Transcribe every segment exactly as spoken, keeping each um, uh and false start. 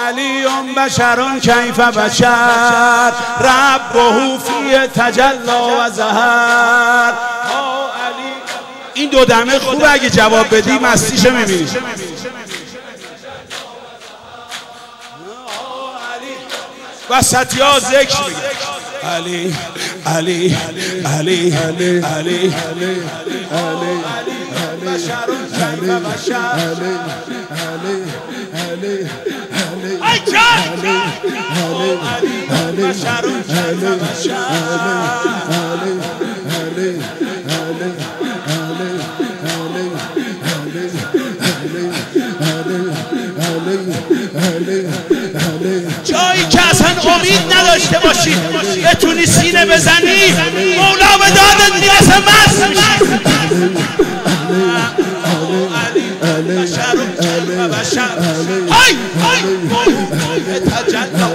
علی بشر کیف بشر ربه فی تجلا و ظهر. این دو دمه خوبه اگه جواب بدی مستیشو میبینی. وسطی ها ذکر میگه علی علی علی علی علی جایی که اصلا امید نداشته باشی بتونی سینه بزنی مولا به دادت میرسه مست میشی. بشر و بشر های های تجلا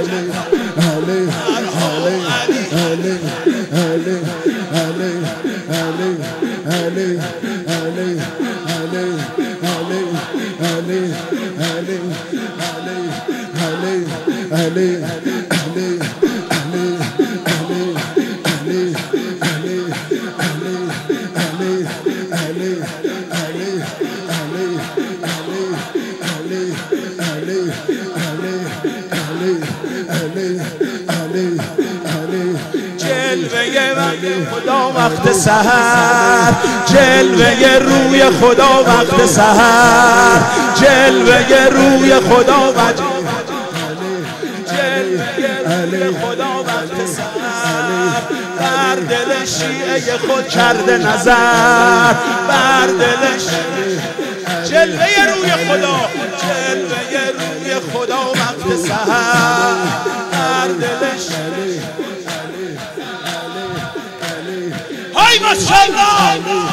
جلوه خدا وقت سحر جلوه روی خدا وقت سحر جلوه روی خدا و جلوه خدا وقت سحر بر دل شیعه خود کرده نظر بر دل جلوه روی خدا جلوه روی خدا وقت سحر بر دل های ماشاءالله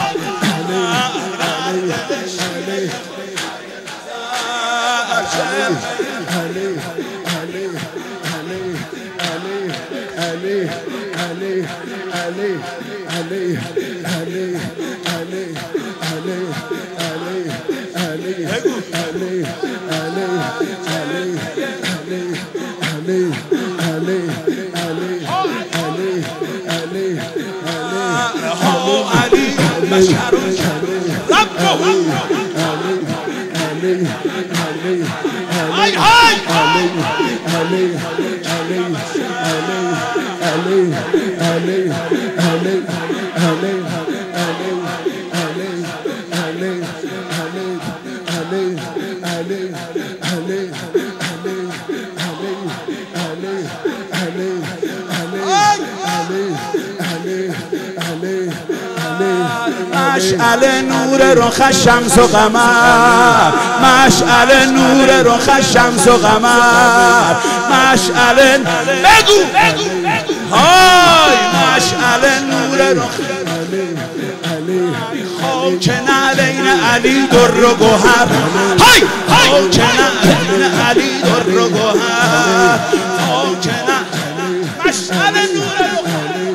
بشر ربه های های مشعل نور رخ شمس و قمر مشعل نور رخ شمس و قمر مشعل بگو های مشعل نور رخ خاک نعلین علی در و گوهر های خاک نعلین علی در و گوهر خاک نعلین مشعل نور رخ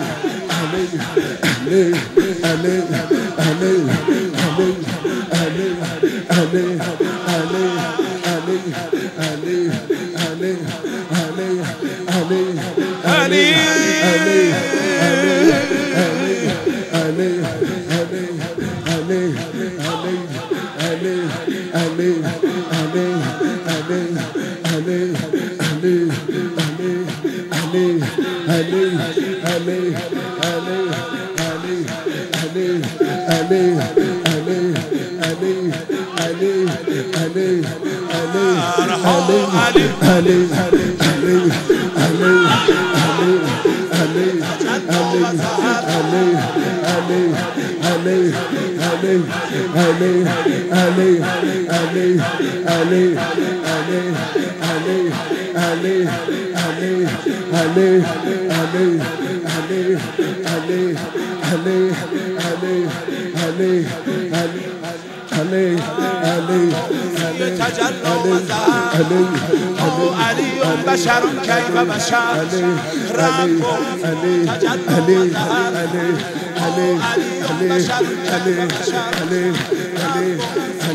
علی بشر کیف بشر ربه تجلا و ظهر علی بشر کیف بشر